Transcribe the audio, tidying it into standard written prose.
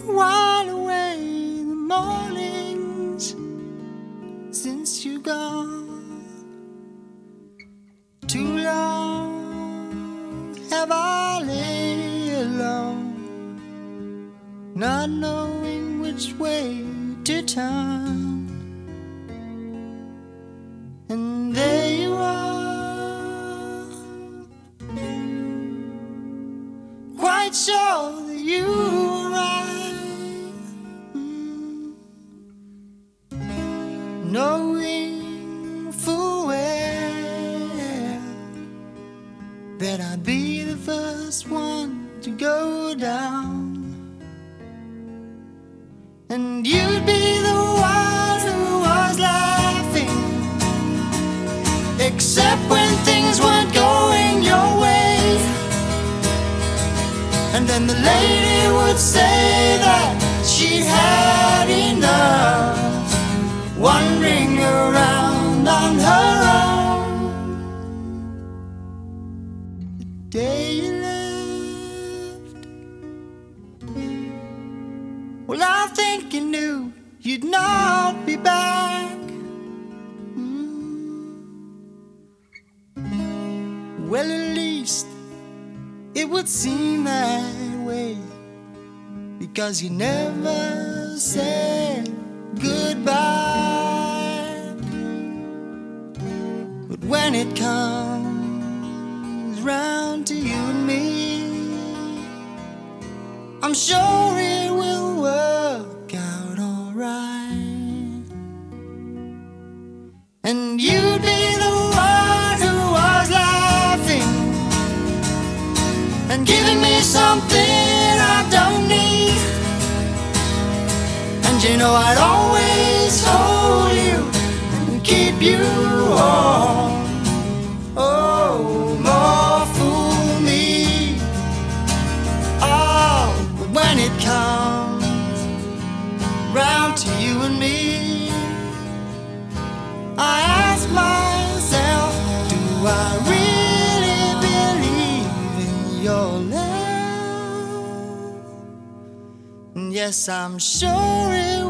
while away the mornings since you're gone. Too long have I lay alone, not knowing which way to turn. And there you are, quite sure that you were right, knowing full well that I'd be the first one to go down, and you'd be the one who was laughing, except when things weren't going your way. And then the lady would say that she'd had enough, wandering around on her own. The day you left, well, I think you knew you'd not be back. Well, at least it would seem that way, because you never said goodbye. But when it comes round to you and me, I'm sure it will work out alright. And you'd be the one who was laughing and giving me something I don't need. And you know I'd always hold you and keep you warm. Oh, more fool me. Oh, but when it comes round to you and me, I ask myself, do I really believe in your love? And yes, I'm sure it